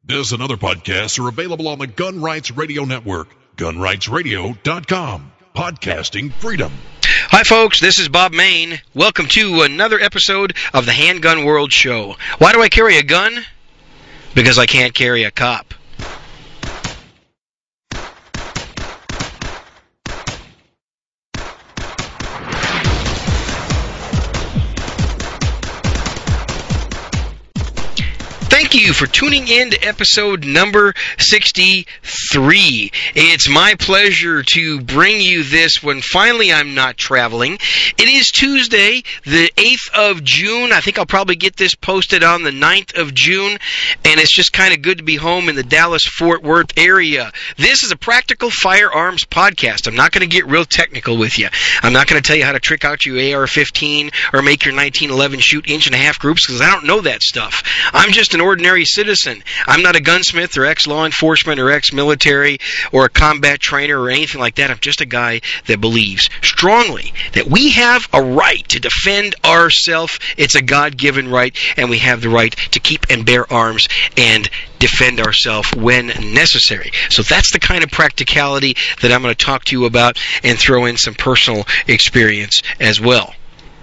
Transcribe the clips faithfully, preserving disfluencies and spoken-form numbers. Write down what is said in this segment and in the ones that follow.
This and other podcasts are available on the Gun Rights Radio Network, gun rights radio dot com. Podcasting freedom. Hi, folks. This is Bob Main. Welcome to another episode of the Handgun World Show. Why do I carry a gun? Because I can't carry a cop. Thank you for tuning in to episode number sixty-three. It's my pleasure to bring you this when finally I'm not traveling. It is Tuesday, the eighth of June. I think I'll probably get this posted on the ninth of June, and it's just kind of good to be home in the Dallas-Fort Worth area. This is a practical firearms podcast. I'm not going to get real technical with you. I'm not going to tell you how to trick out your A R fifteen or make your nineteen eleven shoot inch and a half groups, because I don't know that stuff. I'm just an ordinary citizen. I'm not a gunsmith or ex-law enforcement or ex-military or a combat trainer or anything like that. I'm just a guy that believes strongly that we have a right to defend ourselves. It's a God-given right, and we have the right to keep and bear arms and defend ourselves when necessary. So that's the kind of practicality that I'm going to talk to you about and throw in some personal experience as well.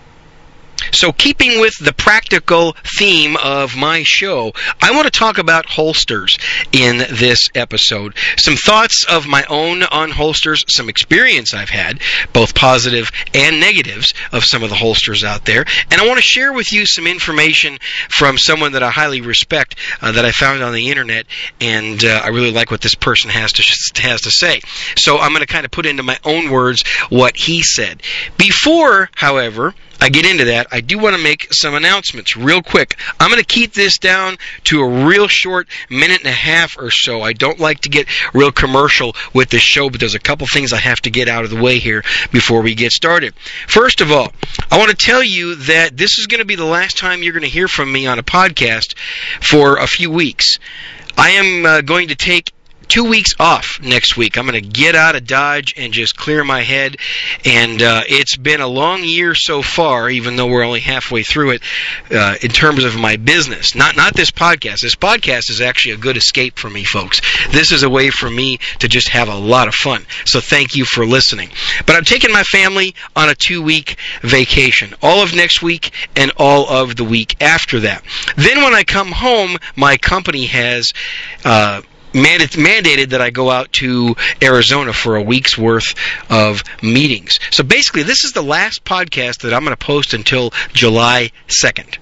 So keeping with the practical theme of my show, I want to talk about holsters in this episode. Some thoughts of my own on holsters, some experience I've had, both positive and negatives of some of the holsters out there. And I want to share with you some information from someone that I highly respect uh, that I found on the internet, and uh, I really like what this person has to has to say. So I'm going to kind of put into my own words what he said. Before, however, I get into that, I do want to make some announcements real quick. I'm going to keep this down to a real short minute and a half or so. I don't like to get real commercial with this show, but there's a couple things I have to get out of the way here before we get started. First of all, I want to tell you that this is going to be the last time you're going to hear from me on a podcast for a few weeks. I am uh, going to take two weeks off next week. I'm going to get out of Dodge and just clear my head. And uh, it's been a long year so far, even though we're only halfway through it, uh, in terms of my business. Not not this podcast. This podcast is actually a good escape for me, folks. This is a way for me to just have a lot of fun. So thank you for listening. But I'm taking my family on a two-week vacation, all of next week and all of the week after that. Then when I come home, my company has Uh, mandated that I go out to Arizona for a week's worth of meetings. So basically, this is the last podcast that I'm going to post until July second.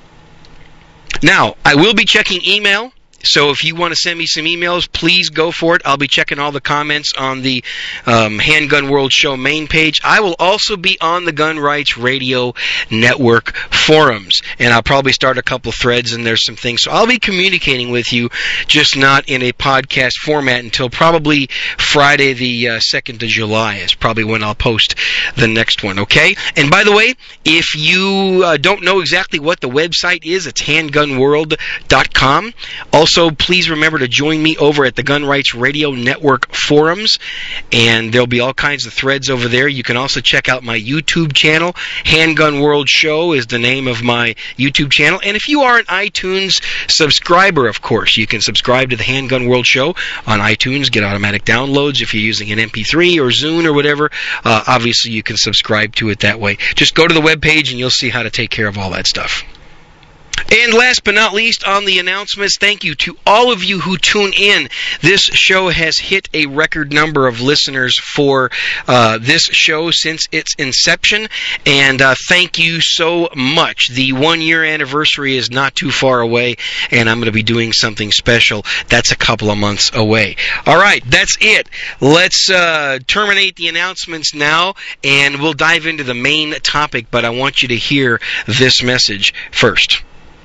Now, I will be checking email. So if you want to send me some emails, please go for it. I'll be checking all the comments on the um, Handgun World Show main page. I will also be on the Gun Rights Radio Network forums, and I'll probably start a couple threads, and there's some things. So I'll be communicating with you, just not in a podcast format until probably Friday the uh, second of July is probably when I'll post the next one, okay? And by the way, if you uh, don't know exactly what the website is, it's handgun world dot com. Also, So please remember to join me over at the Gun Rights Radio Network forums, and there'll be all kinds of threads over there. You can also check out my YouTube channel. Handgun World Show is the name of my YouTube channel. And if you are an iTunes subscriber, of course, you can subscribe to the Handgun World Show on iTunes, get automatic downloads. If you're using an M P three or Zune or whatever, uh, obviously you can subscribe to it that way. Just go to the webpage and you'll see how to take care of all that stuff. And last but not least on the announcements, thank you to all of you who tune in. This show has hit a record number of listeners for uh, this show since its inception, and uh, thank you so much. The one-year anniversary is not too far away, and I'm going to be doing something special. That's a couple of months away. All right, that's it. Let's uh, terminate the announcements now, and we'll dive into the main topic, but I want you to hear this message first.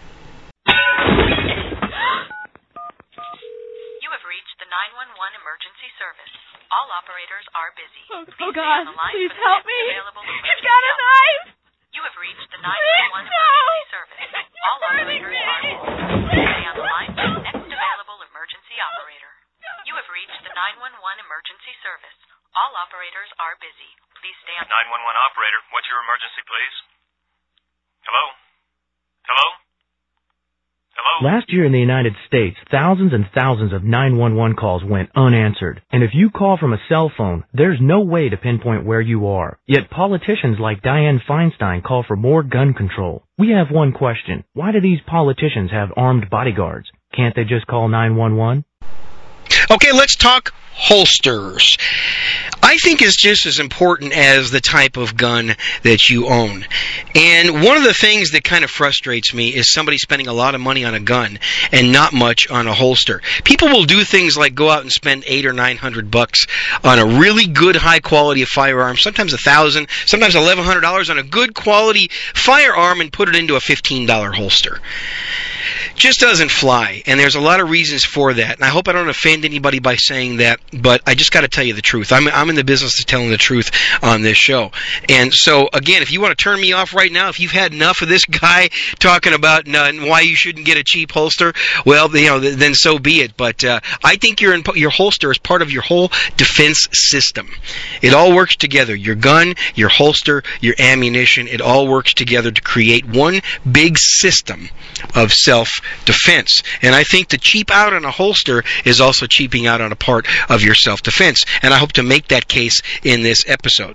nine one one emergency service. All operators are busy. Oh, please oh God, please help me. He's got a knife. You have reached the nine one one emergency service. All operators are busy. Please stay on the line for the next available emergency operator. You have reached the nine one one emergency service. All operators are busy. Please stay on. nine one one operator, what's your emergency, please? Hello? Hello? Hello? Last year in the United States, thousands and thousands of nine one one calls went unanswered. And if you call from a cell phone, there's no way to pinpoint where you are. Yet politicians like Dianne Feinstein call for more gun control. We have one question. Why do these politicians have armed bodyguards? Can't they just call nine one one? Okay, let's talk holsters. I think it's just as important as the type of gun that you own. And one of the things that kind of frustrates me is somebody spending a lot of money on a gun and not much on a holster. People will do things like go out and spend eight or nine hundred bucks on a really good, high quality firearm, sometimes a thousand, sometimes eleven hundred dollars on a good quality firearm, and put it into a fifteen dollar holster. Just doesn't fly, and there's a lot of reasons for that. And I hope I don't offend anybody by saying that, but I just got to tell you the truth. I'm I'm in the business of telling the truth on this show. And so, again, if you want to turn me off right now, if you've had enough of this guy talking about uh, why you shouldn't get a cheap holster, well, you know, then so be it. But uh, I think your your holster is part of your whole defense system. It all works together. Your gun, your holster, your ammunition, it all works together to create one big system of self-defense. And I think to cheap out on a holster is also cheaping out on a part of your self-defense. And I hope to make that case in this episode.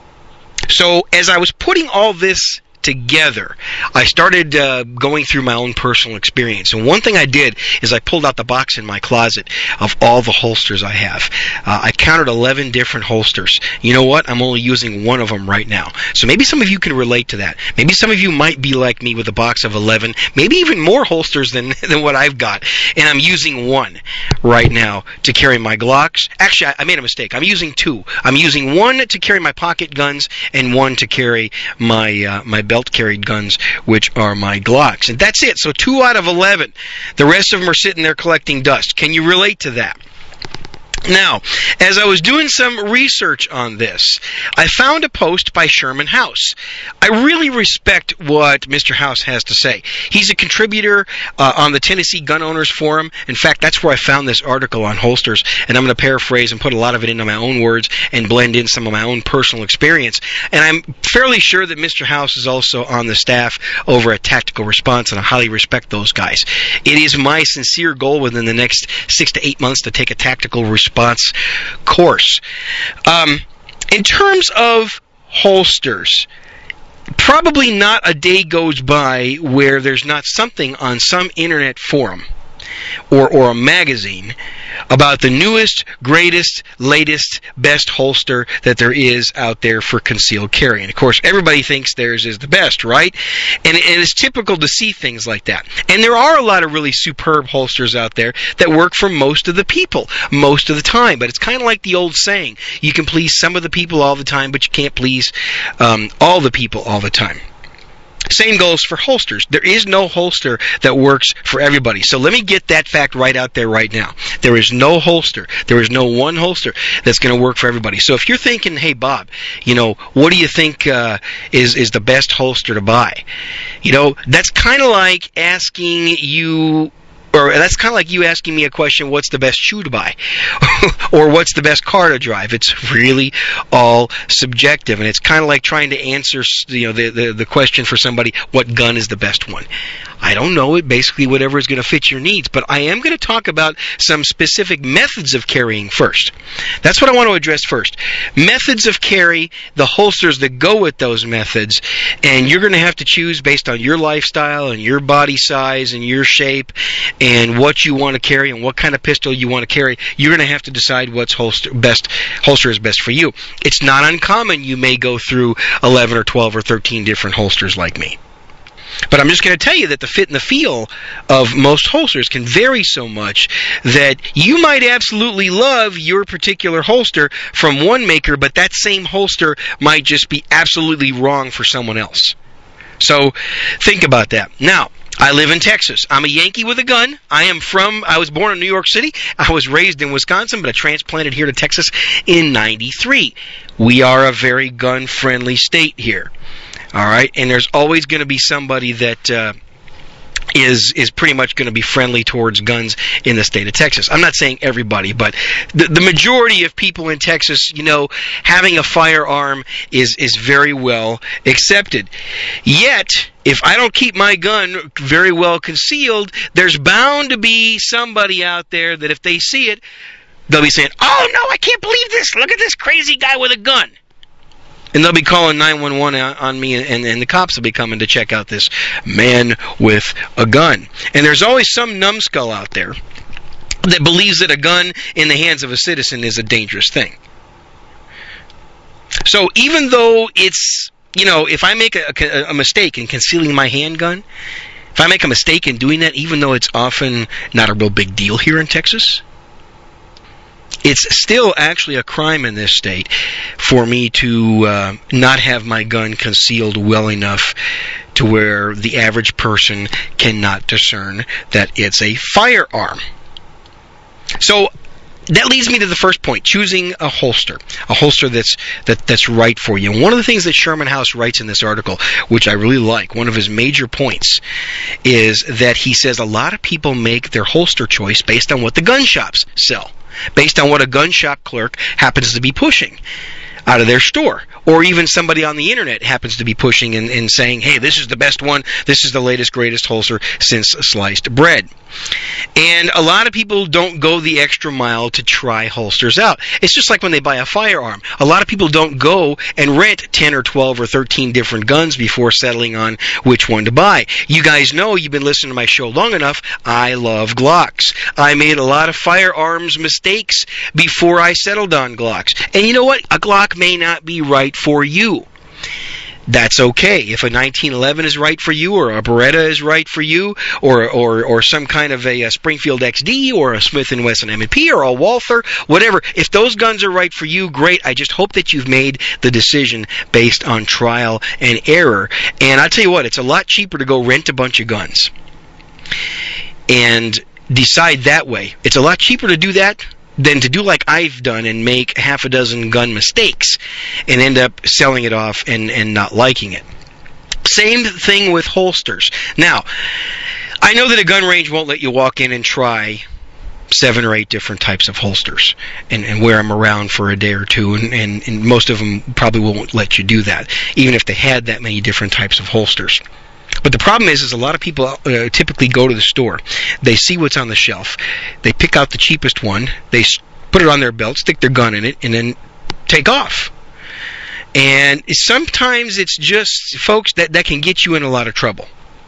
So as I was putting all this together, I started uh, going through my own personal experience. And one thing I did is I pulled out the box in my closet of all the holsters I have. Uh, I counted eleven different holsters. You know what? I'm only using one of them right now. So maybe some of you can relate to that. Maybe some of you might be like me with a box of eleven, maybe even more holsters than, than what I've got. And I'm using one right now to carry my Glocks. Actually, I, I made a mistake. I'm using two. I'm using one to carry my pocket guns and one to carry my uh, my belt-carried guns, which are my Glocks. And that's it. So two out of eleven. The rest of them are sitting there collecting dust. Can you relate to that? Now, as I was doing some research on this, I found a post by Sherman House. I really respect what Mister House has to say. He's a contributor uh, on the Tennessee Gun Owners Forum. In fact, that's where I found this article on holsters, and I'm going to paraphrase and put a lot of it into my own words and blend in some of my own personal experience. And I'm fairly sure that Mister House is also on the staff over at Tactical Response, and I highly respect those guys. It is my sincere goal within the next six to eight months to take a tactical response course. Um, in terms of holsters, probably not a day goes by where there's not something on some internet forum or, or a magazine about the newest, greatest, latest, best holster that there is out there for concealed carry. And of course, everybody thinks theirs is the best, right? And, and it's typical to see things like that. And there are a lot of really superb holsters out there that work for most of the people, most of the time. But it's kind of like the old saying, you can please some of the people all the time, but you can't please um, all the people all the time. Same goes for holsters. There is no holster that works for everybody. So let me get that fact right out there right now. There is no holster. There is no one holster that's going to work for everybody. So if you're thinking, hey, Bob, you know, what do you think uh, is, is the best holster to buy? You know, that's kind of like asking you... Or that's kind of like you asking me a question, what's the best shoe to buy? Or what's the best car to drive? It's really all subjective. And it's kind of like trying to answer, you know, the, the, the question for somebody, what gun is the best one? I don't know. It basically whatever is going to fit your needs. But I am going to talk about some specific methods of carrying first. That's what I want to address first. Methods of carry, the holsters that go with those methods, and you're going to have to choose based on your lifestyle and your body size and your shape and what you want to carry and what kind of pistol you want to carry. You're going to have to decide what's holster best holster is best for you. It's not uncommon you may go through eleven or twelve or thirteen different holsters like me. But I'm just going to tell you that the fit and the feel of most holsters can vary so much that you might absolutely love your particular holster from one maker, but that same holster might just be absolutely wrong for someone else. So think about that. Now, I live in Texas. I'm a Yankee with a gun. I am from, I was born in New York City. I was raised in Wisconsin, but I transplanted here to Texas in ninety-three. We are a very gun-friendly state here. All right, and there's always going to be somebody that uh, is is pretty much going to be friendly towards guns in the state of Texas. I'm not saying everybody, but the, the majority of people in Texas, you know, having a firearm is is very well accepted. Yet, if I don't keep my gun very well concealed, there's bound to be somebody out there that if they see it, they'll be saying, "Oh no, I can't believe this! Look at this crazy guy with a gun." And they'll be calling nine one one on me, and, and the cops will be coming to check out this man with a gun. And there's always some numbskull out there that believes that a gun in the hands of a citizen is a dangerous thing. So even though it's, you know, if I make a, a, a mistake in concealing my handgun, if I make a mistake in doing that, even though it's often not a real big deal here in Texas, it's still actually a crime in this state for me to uh, not have my gun concealed well enough to where the average person cannot discern that it's a firearm. So that leads me to the first point, choosing a holster, a holster that's that, that's right for you. And one of the things that Sherman House writes in this article, which I really like, one of his major points, is that he says a lot of people make their holster choice based on what the gun shops sell, based on what a gun shop clerk happens to be pushing out of their store, or even somebody on the internet happens to be pushing and, and saying, hey, this is the best one, this is the latest, greatest holster since sliced bread. And a lot of people don't go the extra mile to try holsters out. It's just like when they buy a firearm. A lot of people don't go and rent ten or twelve or thirteen different guns before settling on which one to buy. You guys know, you've been listening to my show long enough, I love Glocks. I made a lot of firearms mistakes before I settled on Glocks. And you know what? A Glock may not be right for you. That's okay. If a nineteen eleven is right for you, or a Beretta is right for you, or or or some kind of a, a Springfield X D, or a Smith and Wesson M and P, or a Walther, whatever. If those guns are right for you, great. I just hope that you've made the decision based on trial and error. And I'll tell you what, it's a lot cheaper to go rent a bunch of guns and decide that way. It's a lot cheaper to do that than to do like I've done and make half a dozen gun mistakes and end up selling it off and, and not liking it. Same thing with holsters. Now, I know that a gun range won't let you walk in and try seven or eight different types of holsters and, and wear them around for a day or two, and, and, and most of them probably won't let you do that, even if they had that many different types of holsters. But the problem is, is a lot of people uh, typically go to the store. They see what's on the shelf. They pick out the cheapest one. They put it on their belt, stick their gun in it, and then take off. And sometimes it's just, folks, that, that can get you in a lot of trouble.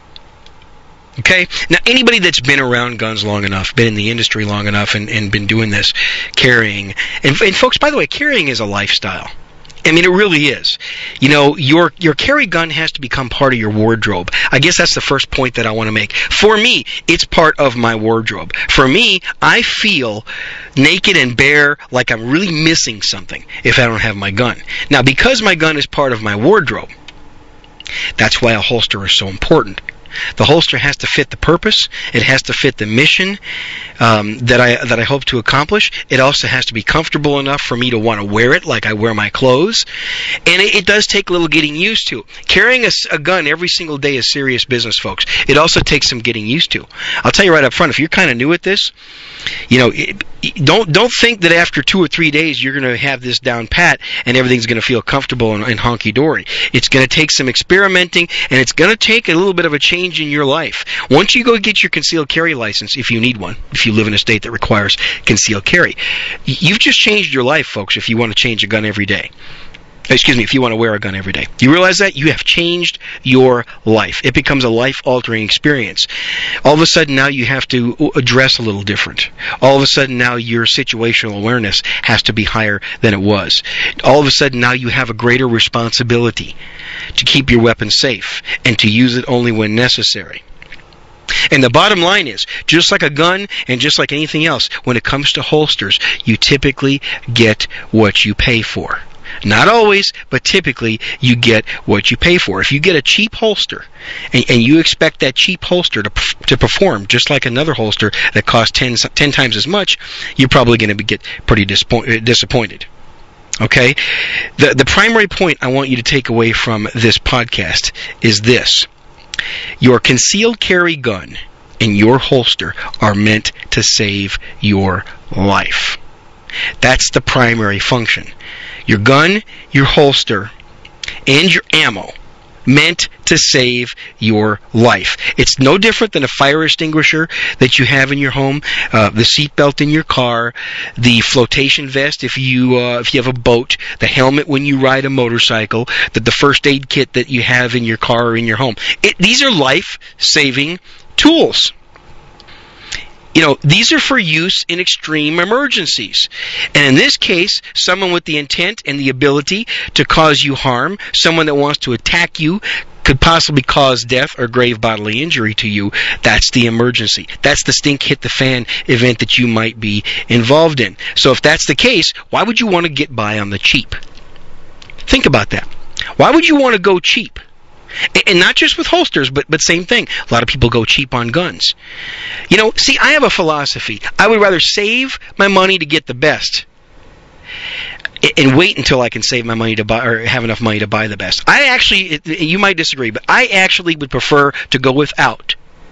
Okay? Now, anybody that's been around guns long enough, been in the industry long enough, and, and been doing this, carrying, and, and folks, by the way, carrying is a lifestyle. I mean, it really is. You know, your your carry gun has to become part of your wardrobe. I guess that's the first point that I want to make. For me, it's part of my wardrobe. For me, I feel naked and bare, like I'm really missing something if I don't have my gun. Now, because my gun is part of my wardrobe, that's why a holster is so important. The holster has to fit the purpose. It has to fit the mission um, that I that I hope to accomplish. It also has to be comfortable enough for me to want to wear it like I wear my clothes. And it, it does take a little getting used to. Carrying a, a gun every single day is serious business, folks. It also takes some getting used to. I'll tell you right up front, if you're kind of new at this, you know, it, don't don't think that after two or three days you're going to have this down pat and everything's going to feel comfortable and, and honky-dory. It's going to take some experimenting, and it's going to take a little bit of a change in your life. Once you go get your concealed carry license, if you need one, if you live in a state that requires concealed carry, you've just changed your life, folks, if you want to change a gun every day. Excuse me, if you want to wear a gun every day. You realize that? You have changed your life. It becomes a life-altering experience. All of a sudden now you have to address a little different. All of a sudden now your situational awareness has to be higher than it was. All of a sudden now you have a greater responsibility to keep your weapon safe and to use it only when necessary. And the bottom line is, just like a gun and just like anything else, when it comes to holsters, you typically get what you pay for. Not always, but typically you get what you pay for. If you get a cheap holster and, and you expect that cheap holster to to perform just like another holster that costs ten, ten times as much, you're probably going to get pretty disappoint, disappointed. Okay? The, the primary point I want you to take away from this podcast is this. Your concealed carry gun and your holster are meant to save your life. That's the primary function. Your gun, your holster, and your ammo meant to save your life. It's no different than a fire extinguisher that you have in your home, uh, the seatbelt in your car, the flotation vest if you uh, if you have a boat, the helmet when you ride a motorcycle, the, the first aid kit that you have in your car or in your home. It, these are life-saving tools. You know, these are for use in extreme emergencies. And in this case, someone with the intent and the ability to cause you harm, someone that wants to attack you, could possibly cause death or grave bodily injury to you. That's the emergency. That's the stink hit the fan event that you might be involved in. So if that's the case, why would you want to get by on the cheap? Think about that. Why would you want to go cheap? And not just with holsters, but but same thing. A lot of people go cheap on guns. You know, see, I have a philosophy. I would rather save my money to get the best and wait until I can save my money to buy or have enough money to buy the best. I actually, you might disagree, but I actually would prefer to go without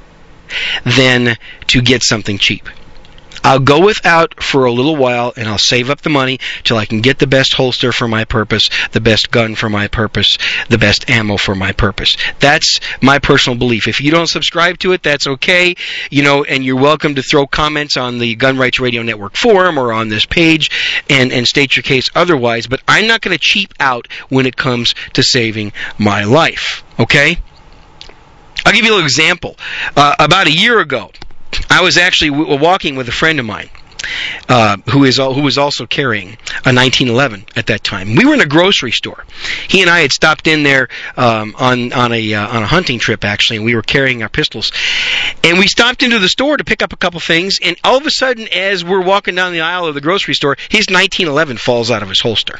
than to get something cheap. I'll go without for a little while, and I'll save up the money till I can get the best holster for my purpose, the best gun for my purpose, the best ammo for my purpose. That's my personal belief. If you don't subscribe to it, that's okay. You know, and you're welcome to throw comments on the Gun Rights Radio Network forum or on this page and, and state your case otherwise, but I'm not going to cheap out when it comes to saving my life. Okay? I'll give you an example. Uh, about a year ago, I was actually w- walking with a friend of mine uh, who is who was also carrying a nineteen eleven at that time. We were in a grocery store. He and I had stopped in there um, on on a uh, on a hunting trip actually, and we were carrying our pistols. And we stopped into the store to pick up a couple things, and all of a sudden, as we're walking down the aisle of the grocery store, his nineteen eleven falls out of his holster.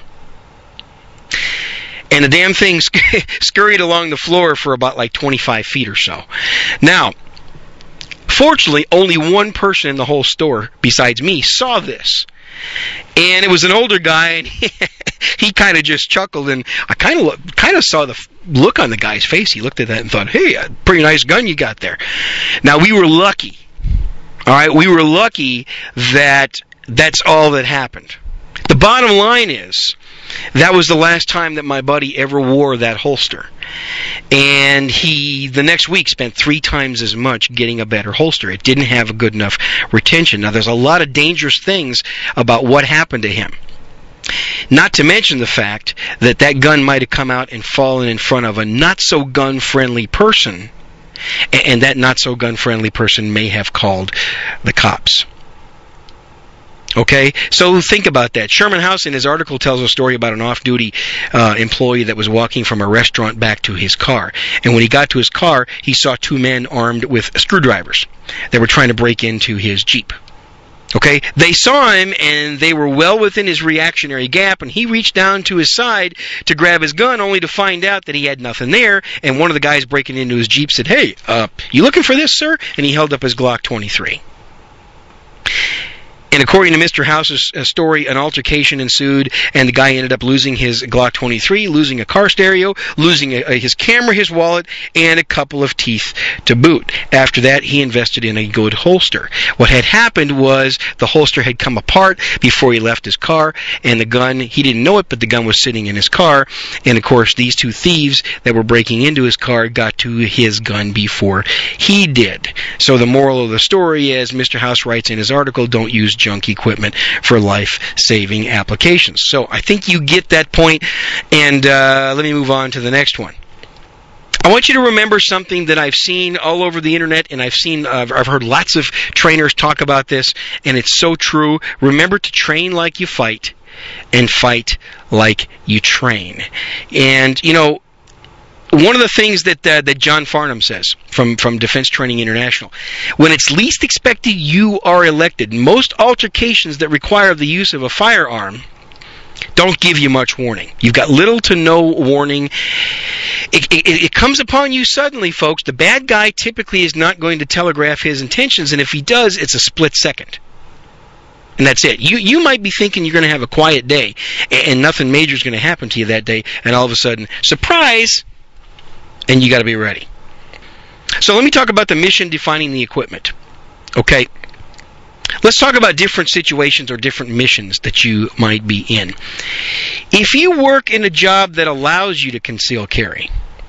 And the damn thing sc- scurried along the floor for about like twenty-five feet or so. Now, fortunately, only one person in the whole store, besides me, saw this. And it was an older guy, and he, he kind of just chuckled, and I kind of kind of saw the look on the guy's face. He looked at that and thought, hey, a pretty nice gun you got there. Now, we were lucky. All right, we were lucky that that's all that happened. The bottom line is, that was the last time that my buddy ever wore that holster. And he, the next week, spent three times as much getting a better holster. It didn't have a good enough retention. Now, there's a lot of dangerous things about what happened to him. Not to mention the fact that that gun might have come out and fallen in front of a not-so-gun-friendly person, and that not-so-gun-friendly person may have called the cops. Okay, so think about that. Sherman House, in his article, tells a story about an off-duty uh, employee that was walking from a restaurant back to his car. And when he got to his car, he saw two men armed with screwdrivers that were trying to break into his Jeep. Okay, they saw him, and they were well within his reactionary gap, and he reached down to his side to grab his gun, only to find out that he had nothing there, and one of the guys breaking into his Jeep said, hey, uh, you looking for this, sir? And he held up his Glock twenty-three. And according to Mister House's story, an altercation ensued, and the guy ended up losing his Glock twenty-three, losing a car stereo, losing a, a, his camera, his wallet, and a couple of teeth to boot. After that, he invested in a good holster. What had happened was the holster had come apart before he left his car, and the gun, he didn't know it, but the gun was sitting in his car. And, of course, these two thieves that were breaking into his car got to his gun before he did. So the moral of the story is, Mister House writes in his article, don't use junk equipment for life-saving applications. So I think you get that point, and uh, let me move on to the next one. I want you to remember something that I've seen all over the internet, and I've seen, uh, I've heard lots of trainers talk about this, and it's so true. Remember to train like you fight, and fight like you train. And, you know, one of the things that uh, that John Farnham says from, from Defense Training International, when it's least expected you are elected. Most altercations that require the use of a firearm don't give you much warning. You've got little to no warning. It, it, it comes upon you suddenly, folks. The bad guy typically is not going to telegraph his intentions, and if he does, it's a split second. And that's it. You you might be thinking you're going to have a quiet day, and, and nothing major is going to happen to you that day, and all of a sudden, surprise! And you got to be ready. So let me talk about the mission defining the equipment. Okay? Let's talk about different situations or different missions that you might be in. If you work in a job that allows you to conceal carry,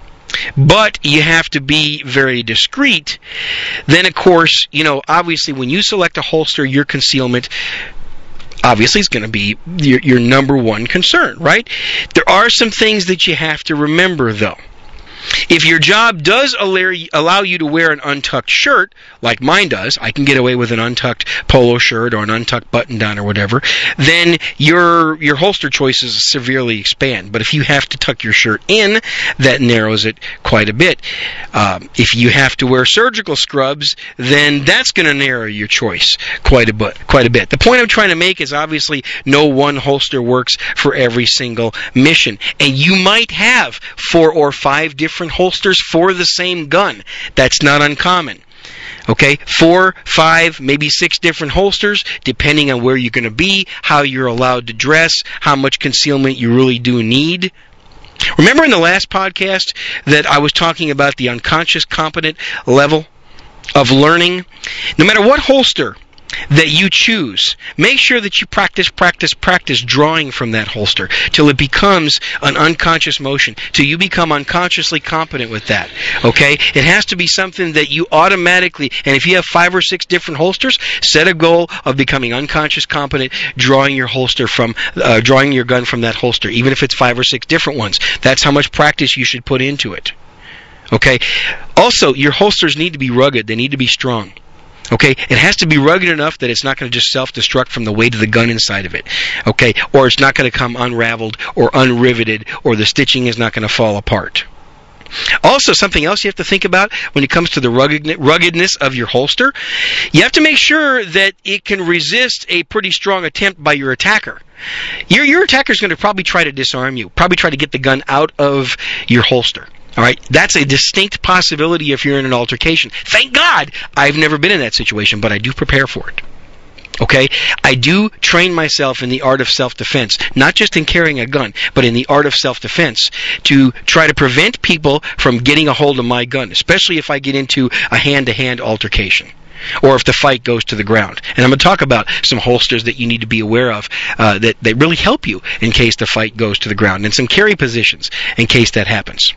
but you have to be very discreet, then of course, you know, obviously when you select a holster, your concealment obviously is going to be your, your number one concern, right? There are some things that you have to remember, though. If your job does allow you to wear an untucked shirt, like mine does, I can get away with an untucked polo shirt or an untucked button-down or whatever, then your your holster choices severely expand. But if you have to tuck your shirt in, that narrows it quite a bit. Um, if you have to wear surgical scrubs, then that's going to narrow your choice quite a bit. Quite a bit. The point I'm trying to make is obviously no one holster works for every single mission. And you might have four or five different holsters for the same gun. That's not uncommon. Okay, four, five, maybe six different holsters, depending on where you're going to be, how you're allowed to dress, how much concealment you really do need. Remember in the last podcast that I was talking about the unconscious competent level of learning? No matter what holster that you choose, make sure that you practice, practice, practice drawing from that holster till it becomes an unconscious motion, till you become unconsciously competent with that. Okay? It has to be something that you automatically, and if you have five or six different holsters, set a goal of becoming unconscious competent, drawing your holster from, uh, drawing your gun from that holster, even if it's five or six different ones. That's how much practice you should put into it. Okay? Also, your holsters need to be rugged. They need to be strong. Okay, it has to be rugged enough that it's not going to just self-destruct from the weight of the gun inside of it. Okay, or it's not going to come unraveled or unriveted, or the stitching is not going to fall apart. Also, something else you have to think about when it comes to the ruggedness of your holster, you have to make sure that it can resist a pretty strong attempt by your attacker. Your, your attacker is going to probably try to disarm you, probably try to get the gun out of your holster. All right, that's a distinct possibility if you're in an altercation. Thank God I've never been in that situation, but I do prepare for it. Okay? I do train myself in the art of self-defense, not just in carrying a gun, but in the art of self-defense to try to prevent people from getting a hold of my gun, especially if I get into a hand-to-hand altercation, or if the fight goes to the ground. And I'm going to talk about some holsters that you need to be aware of uh, that, that really help you in case the fight goes to the ground, and some carry positions in case that happens.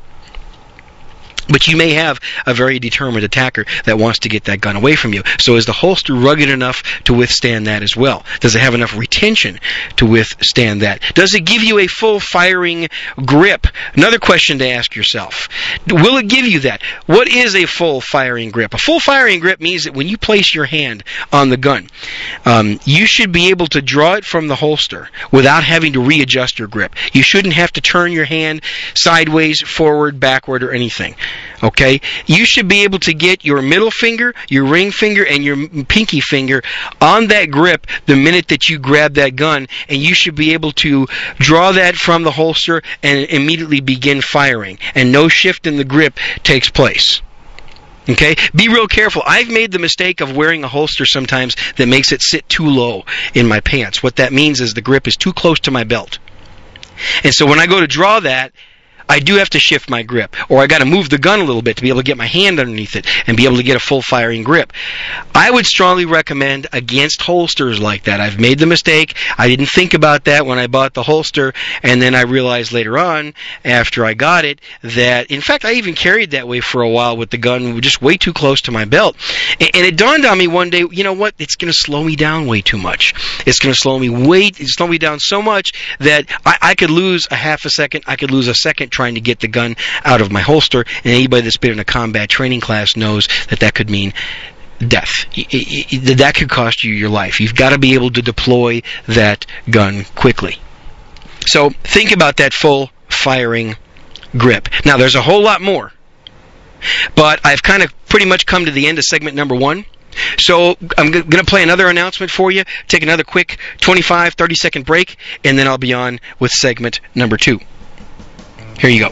But you may have a very determined attacker that wants to get that gun away from you. So is the holster rugged enough to withstand that as well? Does it have enough retention to withstand that? Does it give you a full firing grip? Another question to ask yourself. Will it give you that? What is a full firing grip? A full firing grip means that when you place your hand on the gun, um, you should be able to draw it from the holster without having to readjust your grip. You shouldn't have to turn your hand sideways, forward, backward, or anything. Okay? You should be able to get your middle finger, your ring finger, and your pinky finger on that grip the minute that you grab that gun, and you should be able to draw that from the holster and immediately begin firing, and no shift in the grip takes place. Okay? Be real careful. I've made the mistake of wearing a holster sometimes that makes it sit too low in my pants. What that means is the grip is too close to my belt. And so when I go to draw that, I do have to shift my grip, or I got to move the gun a little bit to be able to get my hand underneath it and be able to get a full firing grip. I would strongly recommend against holsters like that. I've made the mistake. I didn't think about that when I bought the holster, and then I realized later on, after I got it, that, in fact, I even carried that way for a while with the gun just way too close to my belt. And it dawned on me one day, you know what? It's going to slow me down way too much. It's going to slow me way, slow me down so much that I, I could lose a half a second, I could lose a second trying to get the gun out of my holster, and anybody that's been in a combat training class knows that that could mean death. That could cost you your life. You've got to be able to deploy that gun quickly. So think about that full firing grip. Now, there's a whole lot more, but I've kind of pretty much come to the end of segment number one. So I'm going to play another announcement for you, take another quick twenty-five, thirty second break, and then I'll be on with segment number two. Here you go.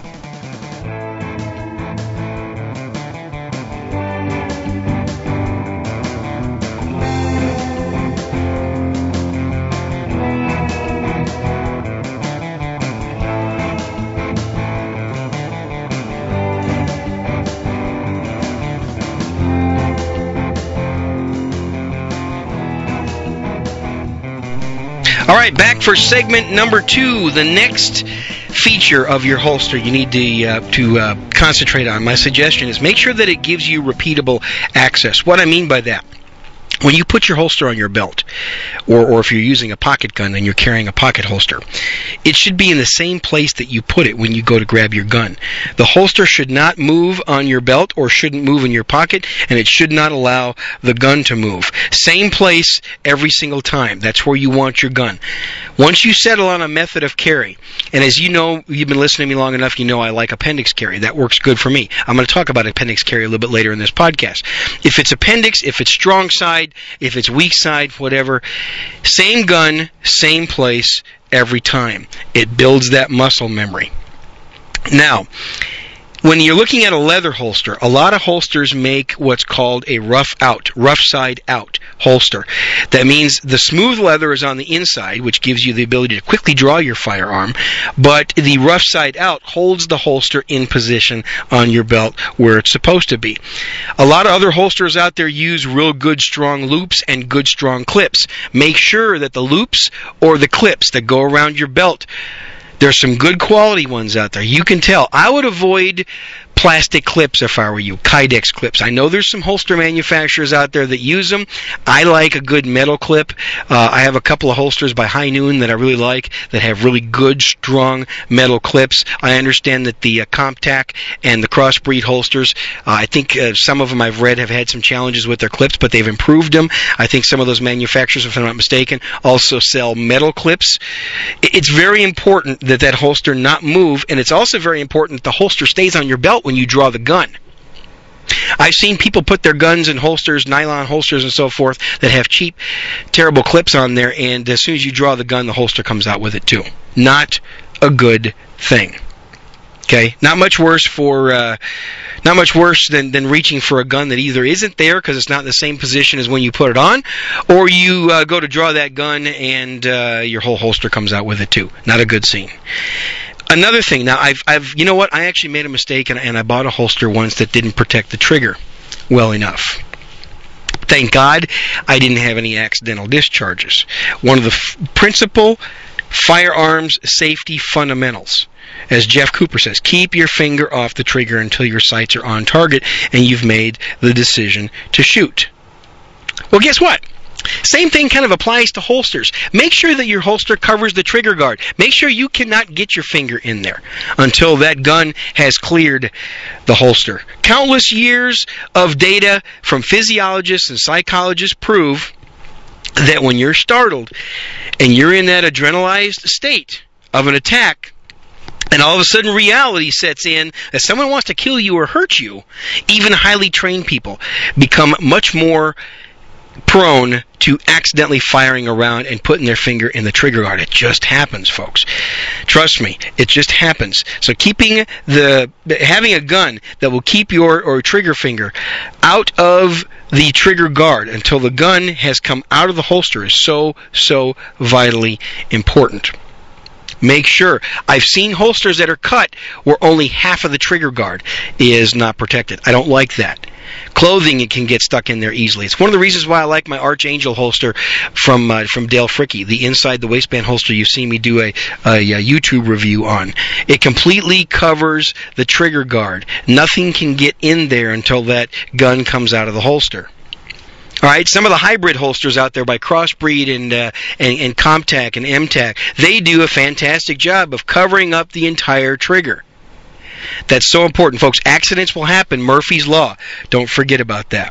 All right, back for segment number two. The next feature of your holster you need to uh, to uh, concentrate on. My suggestion is make sure that it gives you repeatable access. What I mean by that, when you put your holster on your belt, or, or if you're using a pocket gun and you're carrying a pocket holster, it should be in the same place that you put it when you go to grab your gun. The holster should not move on your belt or shouldn't move in your pocket, and it should not allow the gun to move. Same place every single time. That's where you want your gun. Once you settle on a method of carry, and as you know, you've been listening to me long enough, you know I like appendix carry. That works good for me. I'm going to talk about appendix carry a little bit later in this podcast. If it's appendix, if it's strong side, if it's weak side, whatever, same gun, same place every time. It builds that muscle memory. Now, when you're looking at a leather holster, a lot of holsters make what's called a rough out, rough side out holster. That means the smooth leather is on the inside, which gives you the ability to quickly draw your firearm, but the rough side out holds the holster in position on your belt where it's supposed to be. A lot of other holsters out there use real good strong loops and good strong clips. Make sure that the loops or the clips that go around your belt, there's some good quality ones out there. You can tell. I would avoid plastic clips if I were you, Kydex clips. I know there's some holster manufacturers out there that use them. I like a good metal clip. Uh, I have a couple of holsters by High Noon that I really like that have really good, strong metal clips. I understand that the uh, CompTac and the Crossbreed holsters, uh, I think uh, some of them I've read have had some challenges with their clips, but they've improved them. I think some of those manufacturers, if I'm not mistaken, also sell metal clips. It's very important that that holster not move, and it's also very important that the holster stays on your belt when you draw the gun. I've seen people put their guns in holsters, nylon holsters and so forth, that have cheap, terrible clips on there, and as soon as you draw the gun, the holster comes out with it too. Not a good thing. Okay? Not much worse for, uh, not much worse than, than reaching for a gun that either isn't there because it's not in the same position as when you put it on, or you uh, go to draw that gun and uh, your whole holster comes out with it too. Not a good scene. Another thing, now I've, I've, you know what? I actually made a mistake, and, and I bought a holster once that didn't protect the trigger well enough. Thank God I didn't have any accidental discharges. One of the f- principal firearms safety fundamentals, as Jeff Cooper says, keep your finger off the trigger until your sights are on target and you've made the decision to shoot. Well, guess what? Same thing kind of applies to holsters. Make sure that your holster covers the trigger guard. Make sure you cannot get your finger in there until that gun has cleared the holster. Countless years of data from physiologists and psychologists prove that when you're startled and you're in that adrenalized state of an attack, and all of a sudden reality sets in that someone wants to kill you or hurt you, even highly trained people become much more prone to accidentally firing around and putting their finger in the trigger guard. It just happens, folks. Trust me, it just happens. So keeping the, having a gun that will keep your or trigger finger out of the trigger guard until the gun has come out of the holster is so, so vitally important. Make sure. I've seen holsters that are cut where only half of the trigger guard is not protected. I don't like that. Clothing, it can get stuck in there easily. It's one of the reasons why I like my Archangel holster from uh, from Dale Fricke, the inside the waistband holster you've seen me do a, a, a YouTube review on. It completely covers the trigger guard. Nothing can get in there until that gun comes out of the holster. All right, some of the hybrid holsters out there by Crossbreed and, uh, and and CompTac and M TAC, they do a fantastic job of covering up the entire trigger. That's so important, folks. Accidents will happen. Murphy's Law. Don't forget about that.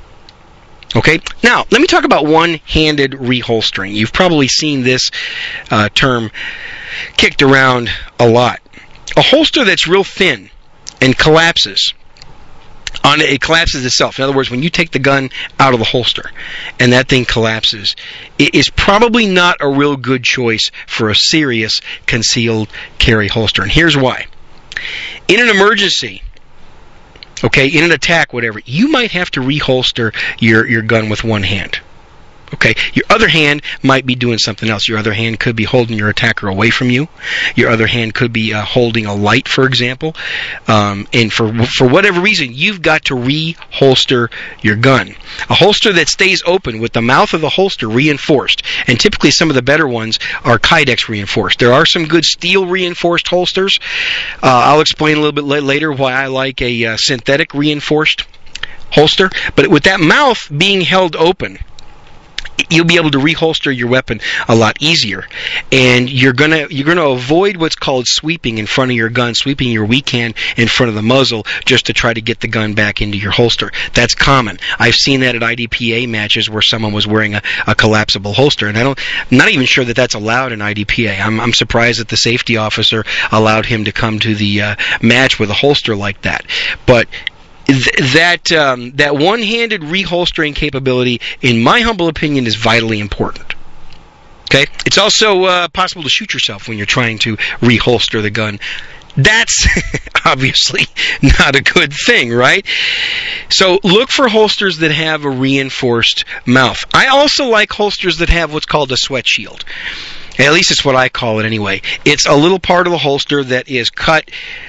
Okay? Now, let me talk about one-handed reholstering. You've probably seen this uh, term kicked around a lot. A holster that's real thin and collapses. On it, it collapses itself. In other words, when you take the gun out of the holster and that thing collapses, it is probably not a real good choice for a serious concealed carry holster. And here's why. In an emergency, okay, in an attack, whatever, you might have to reholster your, your gun with one hand. Okay? Okay, your other hand might be doing something else. Your other hand could be holding your attacker away from you. Your other hand could be uh, holding a light, for example. Um, and for for whatever reason, you've got to re-holster your gun. A holster that stays open with the mouth of the holster reinforced, and typically some of the better ones are Kydex reinforced. There are some good steel reinforced holsters. Uh, I'll explain a little bit later why I like a uh, synthetic reinforced holster. But with that mouth being held open, you'll be able to reholster your weapon a lot easier, and you're gonna you're gonna avoid what's called sweeping in front of your gun, sweeping your weak hand in front of the muzzle just to try to get the gun back into your holster. That's common. I've seen that at I D P A matches where someone was wearing a, a collapsible holster, and I don't, I'm not even sure that that's allowed in I D P A. I'm, I'm surprised that the safety officer allowed him to come to the uh, match with a holster like that, but. Th- that um, that one-handed reholstering capability, in my humble opinion, is vitally important. Okay, it's also uh, possible to shoot yourself when you're trying to reholster the gun. That's obviously not a good thing, right? So look for holsters that have a reinforced mouth. I also like holsters that have what's called a sweat shield. At least it's what I call it anyway. It's a little part of the holster that is cut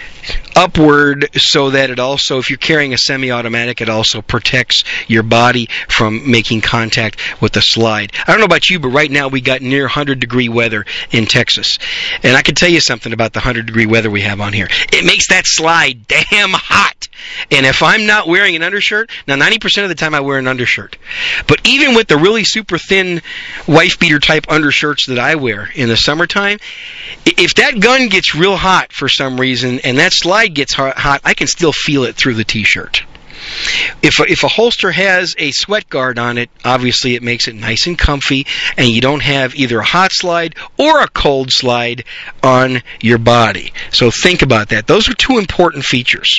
upward so that it also, if you're carrying a semi-automatic, it also protects your body from making contact with the slide. I don't know about you, but right now we got near one hundred degree weather in Texas. And I can tell you something about the one hundred degree weather we have on here. It makes that slide damn hot. And if I'm not wearing an undershirt, now ninety percent of the time I wear an undershirt. But even with the really super thin wife beater type undershirts that I wear in the summertime, if that gun gets real hot for some reason and that slide gets hot, I can still feel it through the t-shirt. If a, if a holster has a sweat guard on it, obviously it makes it nice and comfy, and you don't have either a hot slide or a cold slide on your body. So think about that. Those are two important features.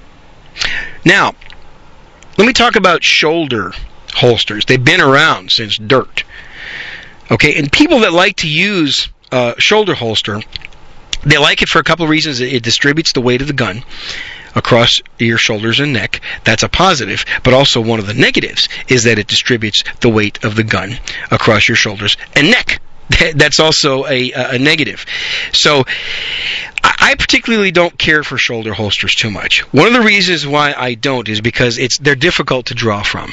Now, let me talk about shoulder holsters. They've been around since dirt. Okay, and people that like to use a shoulder holster, they like it for a couple of reasons. It distributes the weight of the gun across your shoulders and neck. That's a positive. But also one of the negatives is that it distributes the weight of the gun across your shoulders and neck. That's also a, a negative. So I particularly don't care for shoulder holsters too much. One of the reasons why I don't is because it's they're difficult to draw from.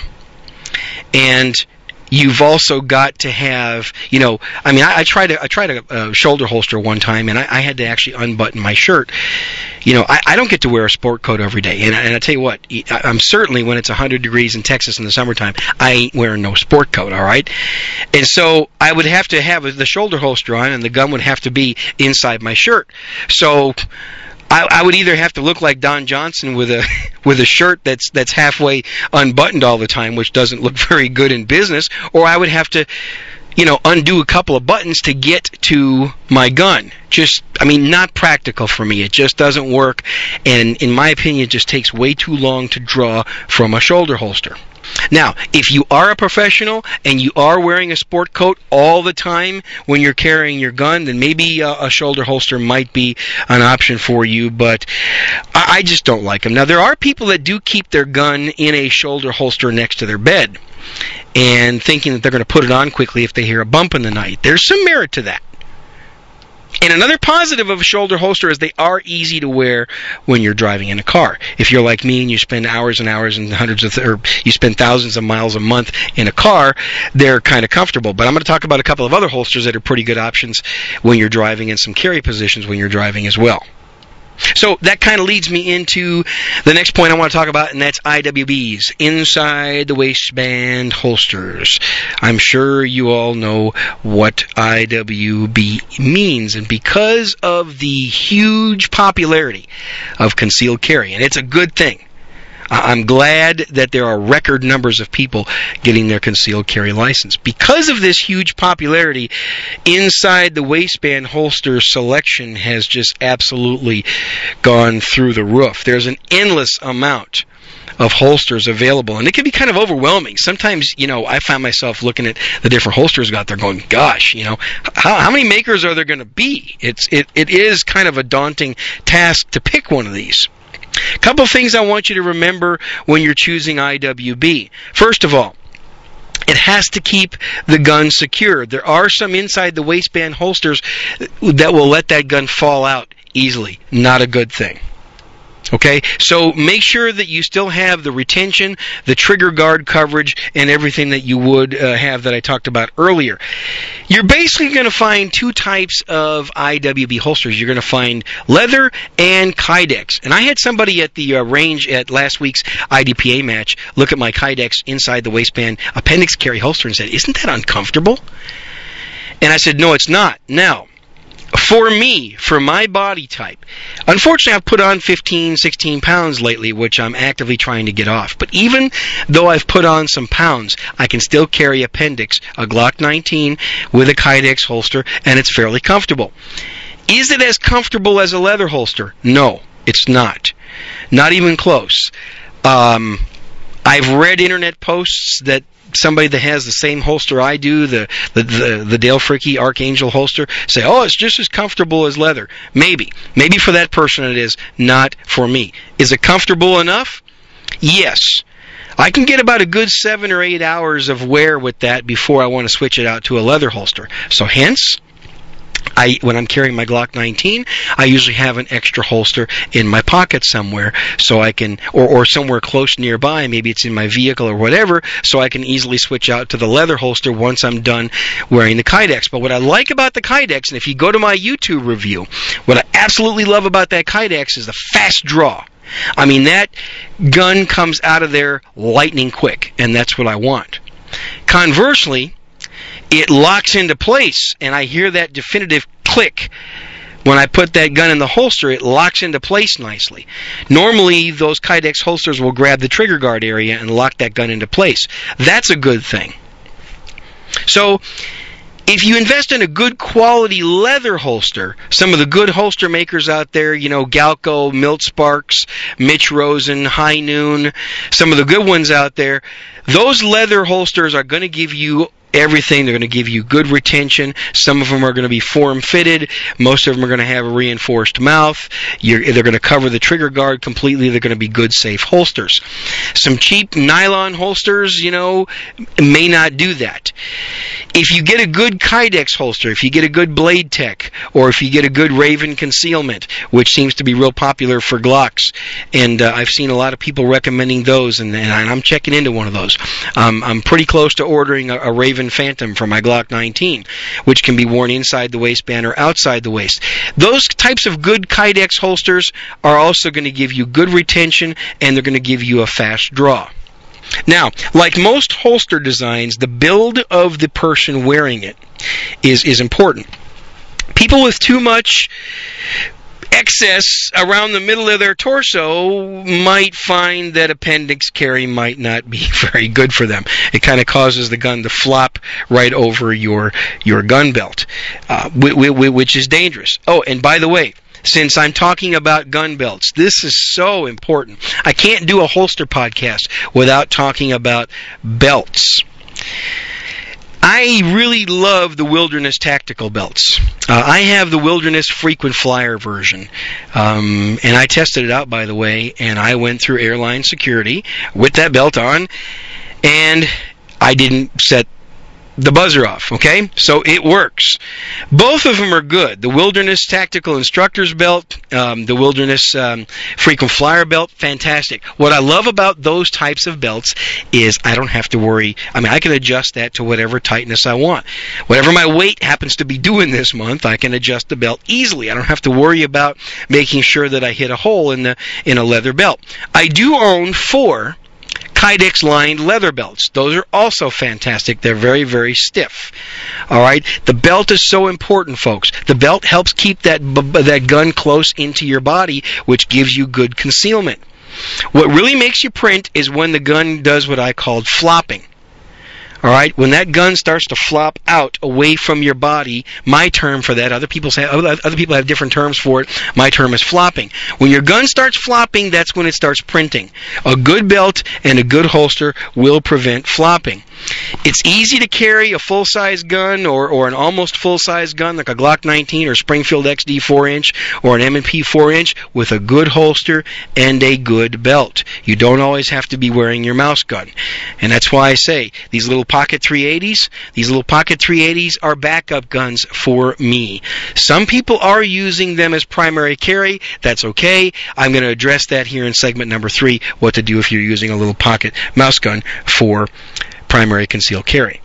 And you've also got to have, you know, I mean, I, I tried a, I tried a, a shoulder holster one time, and I, I had to actually unbutton my shirt. You know, I, I don't get to wear a sport coat every day, and, and I tell you what, I'm certainly, when it's one hundred degrees in Texas in the summertime, I ain't wearing no sport coat, all right? And so I would have to have the shoulder holster on, and the gun would have to be inside my shirt. So I, I would either have to look like Don Johnson with a with a shirt that's that's halfway unbuttoned all the time, which doesn't look very good in business, or I would have to, you know, undo a couple of buttons to get to my gun. Just, I mean, not practical for me. It just doesn't work, and in my opinion, it just takes way too long to draw from a shoulder holster. Now, if you are a professional and you are wearing a sport coat all the time when you're carrying your gun, then maybe a, a shoulder holster might be an option for you, but I, I just don't like them. Now, there are people that do keep their gun in a shoulder holster next to their bed and thinking that they're going to put it on quickly if they hear a bump in the night. There's some merit to that. And another positive of a shoulder holster is they are easy to wear when you're driving in a car. If you're like me and you spend hours and hours and hundreds of, th- or you spend thousands of miles a month in a car, they're kind of comfortable. But I'm going to talk about a couple of other holsters that are pretty good options when you're driving, and some carry positions when you're driving as well. So that kind of leads me into the next point I want to talk about, and that's I W Bs, inside the waistband holsters. I'm sure you all know what I W B means, and because of the huge popularity of concealed carry, and it's a good thing, I'm glad that there are record numbers of people getting their concealed carry license. Because of this huge popularity, inside the waistband holster selection has just absolutely gone through the roof. There's an endless amount of holsters available, and it can be kind of overwhelming. Sometimes, you know, I find myself looking at the different holsters out there going, gosh, you know, how, how many makers are there going to be? It's it, it is kind of a daunting task to pick one of these. A couple of things I want you to remember when you're choosing I W B. First of all, It has to keep the gun secure. There are some inside the waistband holsters that will let that gun fall out easily. Not a good thing. Okay, so make sure that you still have the retention, the trigger guard coverage, and everything that you would uh, have that I talked about earlier. You're basically going to find two types of I W B holsters. You're going to find leather and Kydex. And I had somebody at the uh, range at last week's I D P A match look at my Kydex inside the waistband appendix carry holster and said, "Isn't that uncomfortable?" And I said, "No, it's not." Now, for me, for my body type, unfortunately I've put on fifteen, sixteen pounds lately, which I'm actively trying to get off. But even though I've put on some pounds, I can still carry appendix, a Glock nineteen with a Kydex holster, and it's fairly comfortable. Is it as comfortable as a leather holster? No, it's not. Not even close. Um, I've read internet posts that somebody that has the same holster I do, the the the, the Dale Fricke Archangel holster, say, "Oh, it's just as comfortable as leather." Maybe. Maybe for that person it is, not for me. Is it comfortable enough? Yes. I can get about a good seven or eight hours of wear with that before I want to switch it out to a leather holster. So hence, I, when I'm carrying my Glock nineteen, I usually have an extra holster in my pocket somewhere, so I can, or, or somewhere close nearby, maybe it's in my vehicle or whatever, so I can easily switch out to the leather holster once I'm done wearing the Kydex. But what I like about the Kydex, and if you go to my YouTube review, what I absolutely love about that Kydex is the fast draw. I mean, that gun comes out of there lightning quick, and that's what I want. Conversely, it locks into place, and I hear that definitive click. When I put that gun in the holster, it locks into place nicely. Normally, those Kydex holsters will grab the trigger guard area and lock that gun into place. That's a good thing. So, if you invest in a good quality leather holster, some of the good holster makers out there, you know, Galco, Milt Sparks, Mitch Rosen, High Noon, some of the good ones out there, those leather holsters are going to give you everything. They're going to give you good retention. Some of them are going to be form-fitted. Most of them are going to have a reinforced mouth. You're, they're going to cover the trigger guard completely. They're going to be good, safe holsters. Some cheap nylon holsters, you know, may not do that. If you get a good Kydex holster, if you get a good Blade Tech, or if you get a good Raven concealment, which seems to be real popular for Glocks, and uh, I've seen a lot of people recommending those, and, and I'm checking into one of those. Um, I'm pretty close to ordering a, a Raven Phantom for my Glock nineteen, which can be worn inside the waistband or outside the waist. Those types of good Kydex holsters are also going to give you good retention, and they're going to give you a fast draw. Now, like most holster designs, the build of the person wearing it is, is important. People with too much excess around the middle of their torso might find that appendix carry might not be very good for them. It kind of causes the gun to flop right over your your gun belt, uh, which is dangerous. Oh, and by the way, since I'm talking about gun belts, this is so important. I can't do a holster podcast without talking about belts. I really love the Wilderness tactical belts. Uh, I have the Wilderness Frequent Flyer version, um, and I tested it out, by the way, and I went through airline security with that belt on, and I didn't set the buzzer off, okay? So it works. Both of them are good. The Wilderness Tactical Instructor's Belt, um, the Wilderness um, Frequent Flyer Belt, fantastic. What I love about those types of belts is I don't have to worry. I mean, I can adjust that to whatever tightness I want. Whatever my weight happens to be doing this month, I can adjust the belt easily. I don't have to worry about making sure that I hit a hole in the in a leather belt. I do own four Kydex lined leather belts. Those are also fantastic. They're very, very stiff. All right? The belt is so important, folks. The belt helps keep that that gun close into your body, which gives you good concealment. What really makes you print is when the gun does what I called flopping. All right, when that gun starts to flop out away from your body, my term for that, other people say other people have different terms for it. My term is flopping. When your gun starts flopping, that's when it starts printing. A good belt and a good holster will prevent flopping. It's easy to carry a full-size gun or, or an almost full-size gun like a Glock nineteen or Springfield X D four inch or an M and P four inch with a good holster and a good belt. You don't always have to be wearing your mouse gun. And that's why I say these little pocket three eighties, these little pocket three eighties are backup guns for me. Some people are using them as primary carry. That's okay. I'm going to address that here in segment number three, what to do if you're using a little pocket mouse gun for primary concealed carry.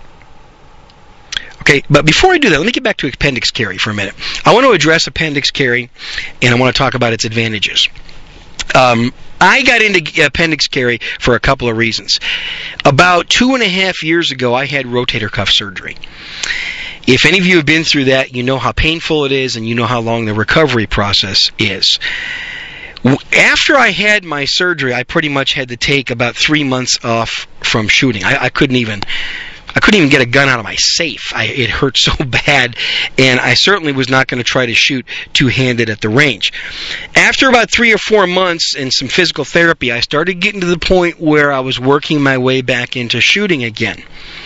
Okay, but before I do that, let me get back to appendix carry for a minute. I want to address appendix carry, and I want to talk about its advantages. Um, I got into appendix carry for a couple of reasons. About two and a half years ago, I had rotator cuff surgery. If any of you have been through that, you know how painful it is, and you know how long the recovery process is. After I had my surgery, I pretty much had to take about three months off from shooting. I, I couldn't even, I couldn't even get a gun out of my safe. I, it hurt so bad, and I certainly was not going to try to shoot two-handed at the range. After about three or four months and some physical therapy, I started getting to the point where I was working my way back into shooting again.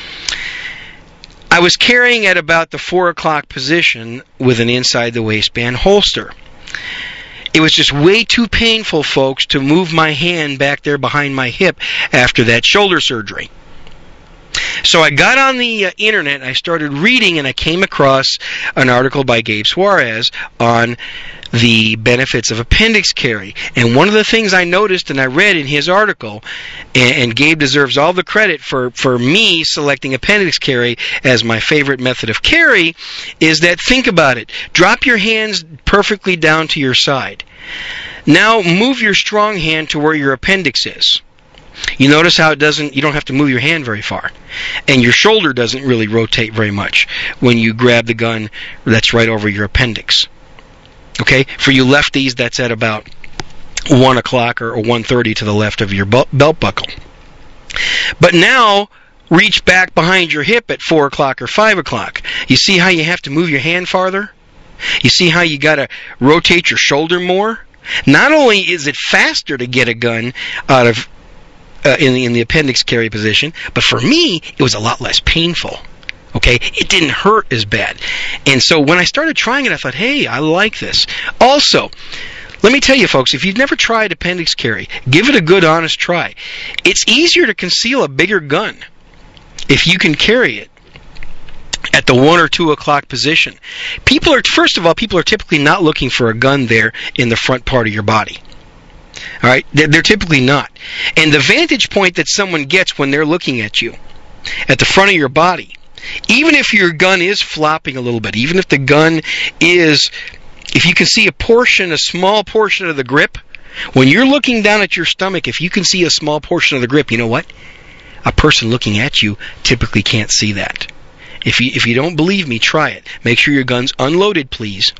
I was carrying at about the four o'clock position with an inside the waistband holster. It was just way too painful, folks, to move my hand back there behind my hip after that shoulder surgery. So I got on the uh, internet and I started reading, and I came across an article by Gabe Suarez on the benefits of appendix carry. And one of the things I noticed and I read in his article, and, and Gabe deserves all the credit for, for me selecting appendix carry as my favorite method of carry, is that, think about it. Drop your hands perfectly down to your side. Now move your strong hand to where your appendix is. You notice how it doesn't, you don't have to move your hand very far. And your shoulder doesn't really rotate very much when you grab the gun that's right over your appendix. Okay? For you lefties, that's at about one o'clock or one thirty to the left of your belt buckle. But now, reach back behind your hip at four o'clock or five o'clock. You see how you have to move your hand farther? You see how you got to rotate your shoulder more? Not only is it faster to get a gun out of Uh, in the in the appendix carry position, but for me, it was a lot less painful. Okay, it didn't hurt as bad. And so when I started trying it, I thought, hey, I like this. Also, let me tell you, folks, if you've never tried appendix carry, give it a good, honest try. It's easier to conceal a bigger gun if you can carry it at the one or two o'clock position. People are, first of all, people are typically not looking for a gun there in the front part of your body. All right, they're typically not. And the vantage point that someone gets when they're looking at you, at the front of your body, even if your gun is flopping a little bit, even if the gun is, if you can see a portion, a small portion of the grip, when you're looking down at your stomach, if you can see a small portion of the grip, you know what? A person looking at you typically can't see that. If you if you don't believe me, try it. Make sure your gun's unloaded, please,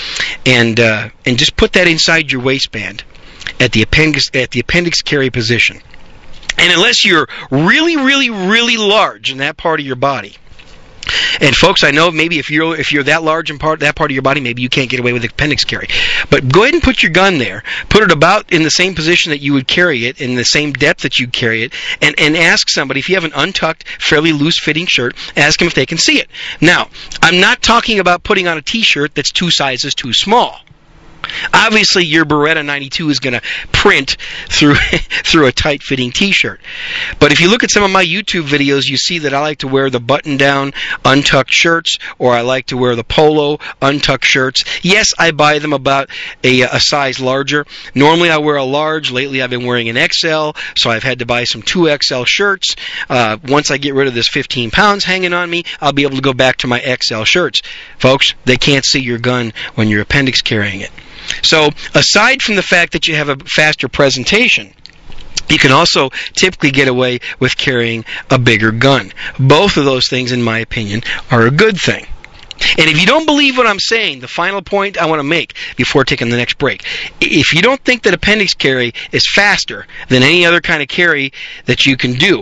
and uh, and just put that inside your waistband at the appendix at the appendix carry position. And unless you're really, really, really large in that part of your body, and folks, I know maybe if you're if you're that large in part that part of your body, maybe you can't get away with appendix carry. But go ahead and put your gun there. Put it about in the same position that you would carry it, in the same depth that you'd carry it, and, and ask somebody, if you have an untucked, fairly loose-fitting shirt, ask them if they can see it. Now, I'm not talking about putting on a T-shirt that's two sizes too small. Obviously, your Beretta ninety-two is going to print through through a tight-fitting T-shirt. But if you look at some of my YouTube videos, you see that I like to wear the button-down, untucked shirts, or I like to wear the polo, untucked shirts. Yes, I buy them about a, a size larger. Normally, I wear a large. Lately, I've been wearing an X L, so I've had to buy some two X L shirts. Uh, once I get rid of this fifteen pounds hanging on me, I'll be able to go back to my X L shirts. Folks, they can't see your gun when you're appendix carrying it. So, aside from the fact that you have a faster presentation, you can also typically get away with carrying a bigger gun. Both of those things, in my opinion, are a good thing. And if you don't believe what I'm saying, the final point I want to make before taking the next break, if you don't think that appendix carry is faster than any other kind of carry that you can do,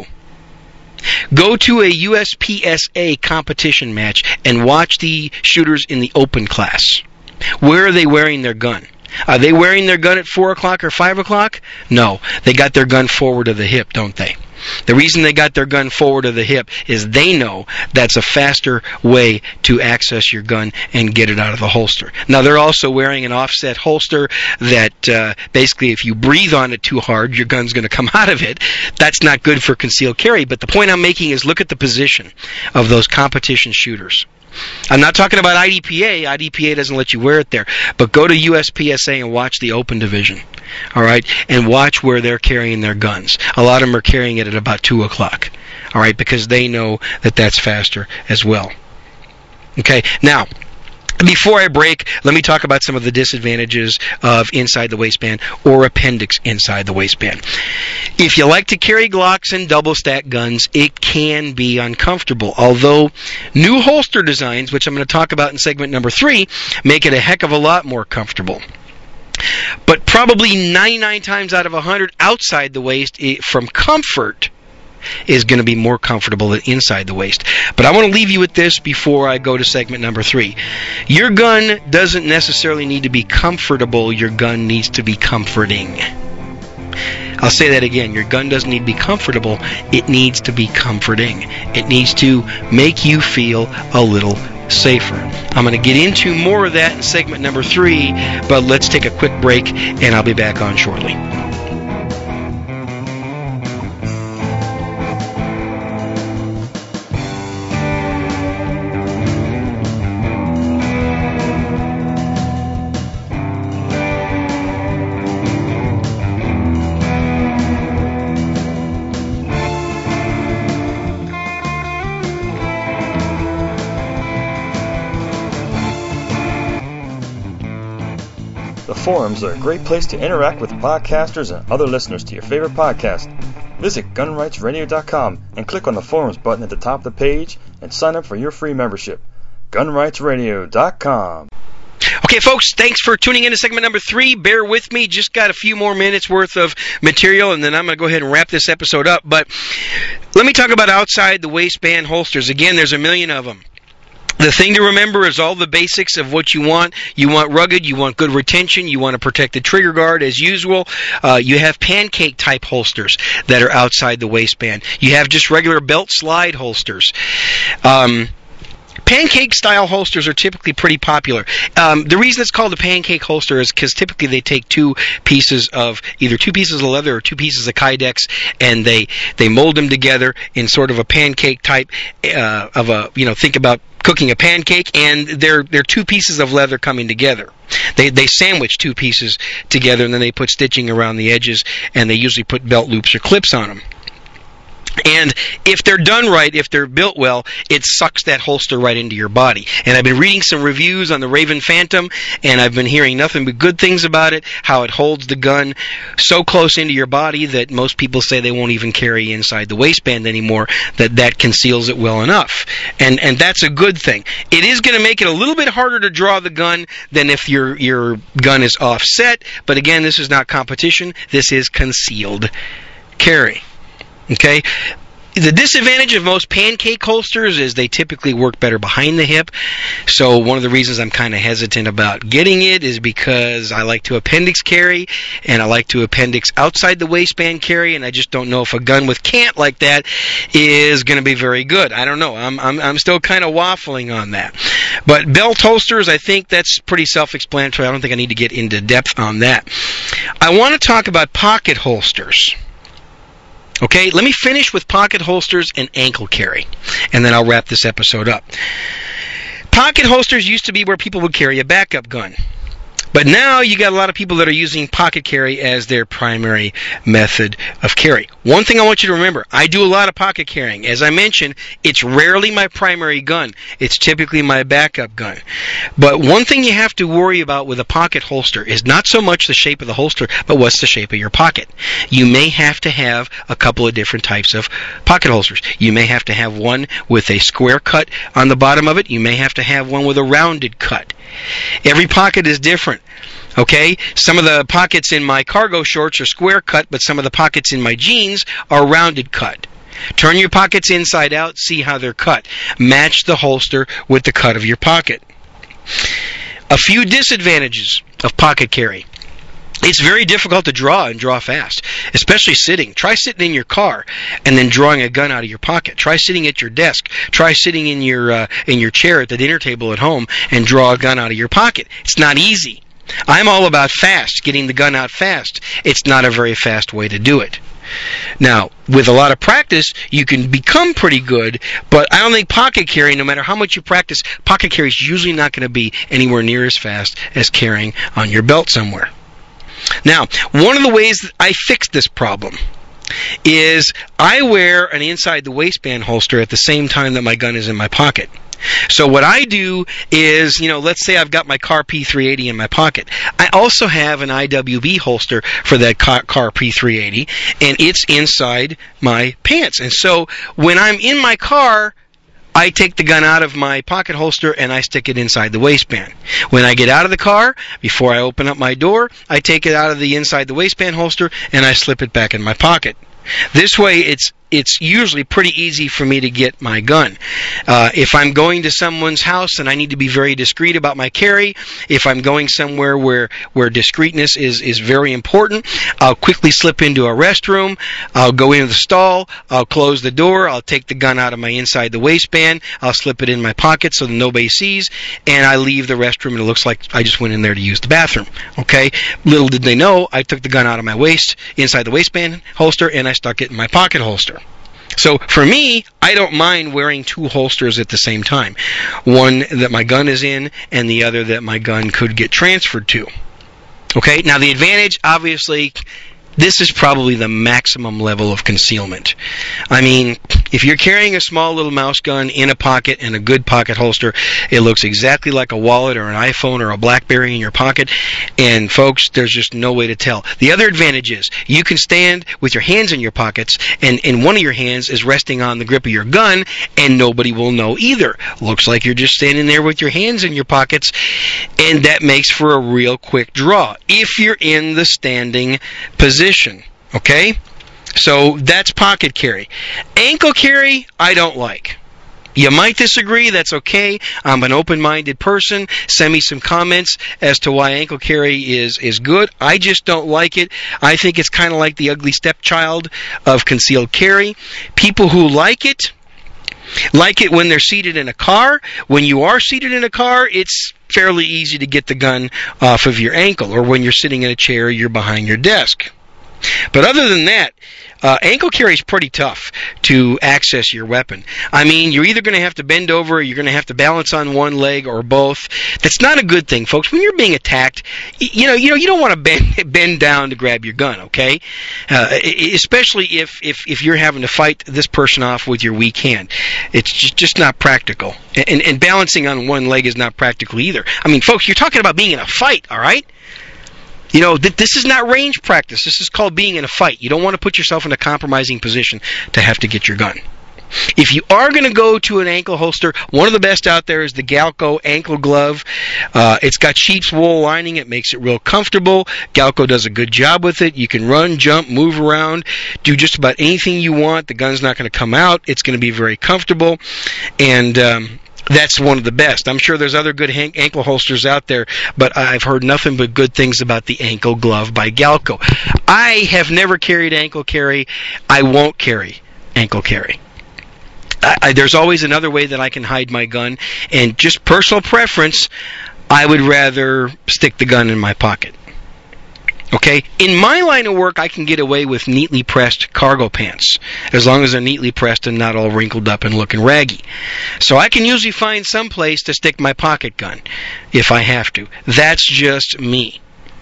go to a U S P S A competition match and watch the shooters in the open class. Where are they wearing their gun? Are they wearing their gun at four o'clock or five o'clock? No. They got their gun forward of the hip, don't they? The reason they got their gun forward of the hip is they know that's a faster way to access your gun and get it out of the holster. Now, they're also wearing an offset holster that uh, basically if you breathe on it too hard, your gun's going to come out of it. That's not good for concealed carry, but the point I'm making is look at the position of those competition shooters. I'm not talking about I D P A. I D P A doesn't let you wear it there. But go to U S P S A and watch the open division. All right? And watch where they're carrying their guns. A lot of them are carrying it at about two o'clock. All right? Because they know that that's faster as well. Okay? Now, before I break, let me talk about some of the disadvantages of inside the waistband or appendix inside the waistband. If you like to carry Glocks and double-stack guns, it can be uncomfortable. Although new holster designs, which I'm going to talk about in segment number three, make it a heck of a lot more comfortable. But probably ninety-nine times out of one hundred outside the waist, it, from comfort, is going to be more comfortable than inside the waist. But I want to leave you with this before I go to segment number three. Your gun doesn't necessarily need to be comfortable. Your gun needs to be comforting. I'll say that again. Your gun doesn't need to be comfortable. It needs to be comforting. It needs to make you feel a little safer. I'm going to get into more of that in segment number three, but let's take a quick break, and I'll be back on shortly. Forums are a great place to interact with podcasters and other listeners to your favorite podcast. Visit gun rights radio dot com and click on the forums button at the top of the page and sign up for your free membership. gun rights radio dot com. Okay, folks, thanks for tuning in to segment number three. Bear with me. Just got a few more minutes worth of material, and then I'm going to go ahead and wrap this episode up. But let me talk about outside the waistband holsters. Again, there's a million of them. The thing to remember is all the basics of what you want. You want rugged, you want good retention, you want to protect the trigger guard as usual. Uh, you have pancake-type holsters that are outside the waistband. You have just regular belt slide holsters. Um... Pancake-style holsters are typically pretty popular. Um, the reason it's called a pancake holster is because typically they take two pieces of, either two pieces of leather or two pieces of Kydex, and they, they mold them together in sort of a pancake type uh, of a, you know, think about cooking a pancake, and they're, they're two pieces of leather coming together. They, they sandwich two pieces together, and then they put stitching around the edges, and they usually put belt loops or clips on them. And if they're done right, if they're built well, it sucks that holster right into your body. And I've been reading some reviews on the Raven Phantom, and I've been hearing nothing but good things about it, how it holds the gun so close into your body that most people say they won't even carry inside the waistband anymore, that that conceals it well enough. And and that's a good thing. It is going to make it a little bit harder to draw the gun than if your, your gun is offset, but again, this is not competition. This is concealed carry. Okay? The disadvantage of most pancake holsters is they typically work better behind the hip. So one of the reasons I'm kind of hesitant about getting it is because I like to appendix carry, and I like to appendix outside the waistband carry, and I just don't know if a gun with cant like that is going to be very good. I don't know. I'm I'm, I'm still kind of waffling on that. But belt holsters, I think that's pretty self-explanatory. I don't think I need to get into depth on that. I want to talk about pocket holsters. Okay, let me finish with pocket holsters and ankle carry, and then I'll wrap this episode up. Pocket holsters used to be where people would carry a backup gun. But now you got a lot of people that are using pocket carry as their primary method of carry. One thing I want you to remember, I do a lot of pocket carrying. As I mentioned, it's rarely my primary gun. It's typically my backup gun. But one thing you have to worry about with a pocket holster is not so much the shape of the holster, but what's the shape of your pocket. You may have to have a couple of different types of pocket holsters. You may have to have one with a square cut on the bottom of it. You may have to have one with a rounded cut. Every pocket is different. Okay? Some of the pockets in my cargo shorts are square cut, but some of the pockets in my jeans are rounded cut. Turn your pockets inside out, see how they're cut. Match the holster with the cut of your pocket. A few disadvantages of pocket carry. It's very difficult to draw and draw fast, especially sitting. Try sitting in your car and then drawing a gun out of your pocket. Try sitting at your desk. Try sitting in your uh, in your chair at the dinner table at home and draw a gun out of your pocket. It's not easy. I'm all about fast, getting the gun out fast. It's not a very fast way to do it. Now, with a lot of practice, you can become pretty good, but I don't think pocket carry, no matter how much you practice, pocket carry is usually not going to be anywhere near as fast as carrying on your belt somewhere. Now, one of the ways that I fixed this problem is I wear an inside the waistband holster at the same time that my gun is in my pocket. So what I do is, you know, let's say I've got my C A R P three eighty in my pocket. I also have an I W B holster for that C A R P three eighty, and it's inside my pants. And so when I'm in my car, I take the gun out of my pocket holster and I stick it inside the waistband. When I get out of the car, before I open up my door, I take it out of the inside the waistband holster and I slip it back in my pocket. This way, it's it's usually pretty easy for me to get my gun. Uh, if I'm going to someone's house and I need to be very discreet about my carry, if I'm going somewhere where, where discreetness is, is very important, I'll quickly slip into a restroom, I'll go into the stall, I'll close the door, I'll take the gun out of my inside the waistband, I'll slip it in my pocket so that nobody sees, and I leave the restroom and it looks like I just went in there to use the bathroom. Okay? Little did they know, I took the gun out of my waist, inside the waistband holster, and I stuck it in my pocket holster. So for me, I don't mind wearing two holsters at the same time. One that my gun is in and the other that my gun could get transferred to. Okay, now the advantage, obviously, this is probably the maximum level of concealment. I mean, if you're carrying a small little mouse gun in a pocket and a good pocket holster, it looks exactly like a wallet or an iPhone or a BlackBerry in your pocket. And folks, there's just no way to tell. The other advantage is you can stand with your hands in your pockets and, and one of your hands is resting on the grip of your gun and nobody will know either. Looks like you're just standing there with your hands in your pockets, and that makes for a real quick draw if you're in the standing position. Okay? So that's pocket carry. Ankle carry, I don't like. You might disagree, that's okay. I'm an open-minded person. Send me some comments as to why ankle carry is, is good. I just don't like it. I think it's kind of like the ugly stepchild of concealed carry. People who like it, like it when they're seated in a car. When you are seated in a car, it's fairly easy to get the gun off of your ankle, or when you're sitting in a chair, you're behind your desk. But other than that, uh, ankle carry is pretty tough to access your weapon. I mean, you're either going to have to bend over, or you're going to have to balance on one leg, or both. That's not a good thing, folks. When you're being attacked, you know, you know, you don't want to bend bend down to grab your gun, okay? Uh, especially if, if if you're having to fight this person off with your weak hand. It's just, just not practical. And, and balancing on one leg is not practical either. I mean, folks, you're talking about being in a fight, all right? You know, th- this is not range practice. This is called being in a fight. You don't want to put yourself in a compromising position to have to get your gun. If you are going to go to an ankle holster, one of the best out there is the Galco ankle glove. Uh, it's got sheep's wool lining. It makes it real comfortable. Galco does a good job with it. You can run, jump, move around, do just about anything you want. The gun's not going to come out. It's going to be very comfortable. And um that's one of the best. I'm sure there's other good ankle holsters out there, but I've heard nothing but good things about the ankle glove by Galco. I have never carried ankle carry. I won't carry ankle carry. I, I, there's always another way that I can hide my gun, and just personal preference, I would rather stick the gun in my pocket. Okay, in my line of work, I can get away with neatly pressed cargo pants, as long as they're neatly pressed and not all wrinkled up and looking raggy. So I can usually find some place to stick my pocket gun, if I have to. That's just me.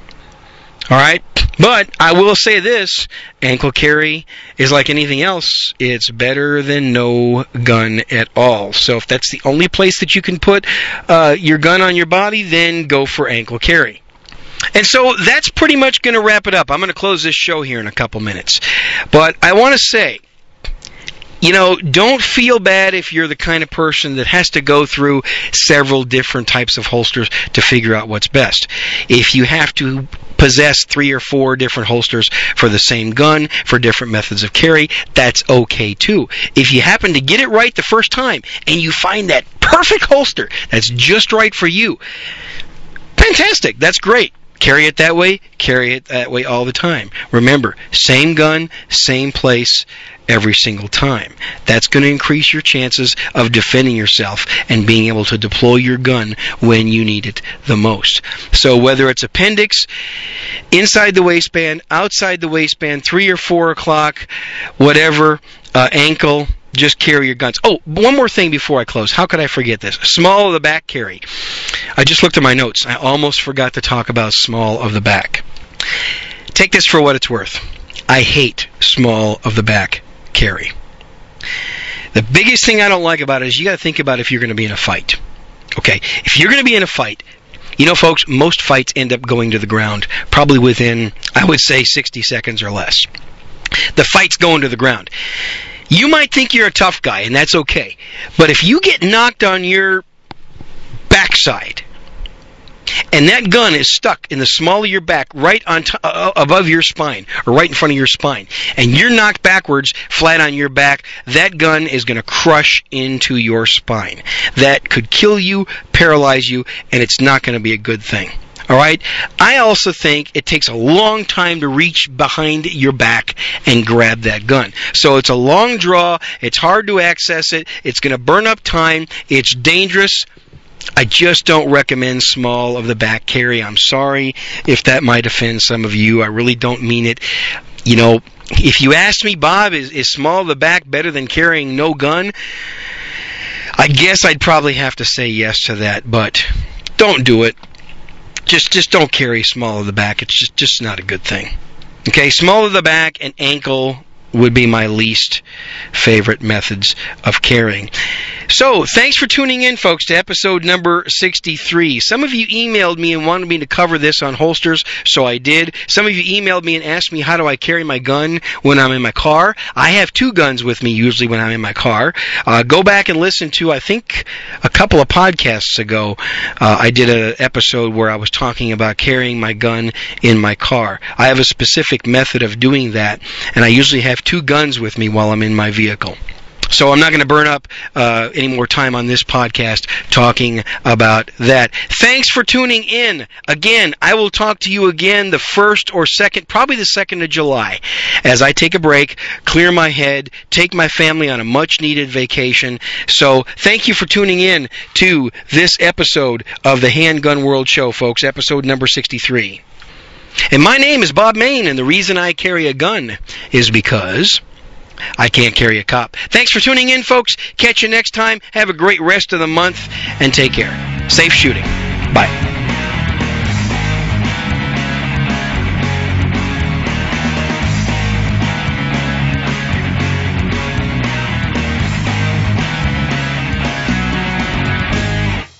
Alright, but I will say this, ankle carry is like anything else. It's better than no gun at all. So if that's the only place that you can put uh, your gun on your body, then go for ankle carry. And so that's pretty much going to wrap it up. I'm going to close this show here in a couple minutes. But I want to say, you know, don't feel bad if you're the kind of person that has to go through several different types of holsters to figure out what's best. If you have to possess three or four different holsters for the same gun, for different methods of carry, that's okay too. If you happen to get it right the first time and you find that perfect holster that's just right for you, fantastic, that's great. carry it that way, carry it that way all the time. Remember, same gun, same place, every single time. That's going to increase your chances of defending yourself and being able to deploy your gun when you need it the most. So whether it's appendix, inside the waistband, outside the waistband, three or four o'clock, whatever, uh, ankle, just carry your guns. Oh, one more thing before I close. How could I forget this? Small of the back carry. I just looked at my notes. I almost forgot to talk about small of the back. Take this for what it's worth. I hate small of the back carry. The biggest thing I don't like about it is you got to think about if you're going to be in a fight. Okay, if you're going to be in a fight, you know, folks, most fights end up going to the ground probably within, I would say, sixty seconds or less. The fight's going to the ground. You might think you're a tough guy, and that's okay. But if you get knocked on your backside, and that gun is stuck in the small of your back, right on t- uh, above your spine, or right in front of your spine, and you're knocked backwards, flat on your back, that gun is going to crush into your spine. That could kill you, paralyze you, and it's not going to be a good thing. All right? I also think it takes a long time to reach behind your back and grab that gun. So it's a long draw. It's hard to access it. It's going to burn up time. It's dangerous. I just don't recommend small of the back carry. I'm sorry if that might offend some of you. I really don't mean it. You know, if you ask me, Bob, is, is small of the back better than carrying no gun? I guess I'd probably have to say yes to that, but don't do it. Just just don't carry small of the back. It's just, just not a good thing. Okay, small of the back and ankle would be my least favorite methods of carrying. So, thanks for tuning in, folks, to episode number sixty-three. Some of you emailed me and wanted me to cover this on holsters, so I did. Some of you emailed me and asked me how do I carry my gun when I'm in my car. I have two guns with me usually when I'm in my car. Uh, go back and listen to, I think, a couple of podcasts ago, uh, I did an episode where I was talking about carrying my gun in my car. I have a specific method of doing that, and I usually have two guns with me while I'm in my vehicle. So I'm not going to burn up uh, any more time on this podcast talking about that. Thanks for tuning in. Again, I will talk to you again the first or second, probably the second of July, as I take a break, clear my head, take my family on a much-needed vacation. So thank you for tuning in to this episode of the Handgun World Show, folks, episode number sixty-three. And my name is Bob Mayne, and the reason I carry a gun is because I can't carry a cop. Thanks for tuning in, folks. Catch you next time. Have a great rest of the month, and take care. Safe shooting. Bye.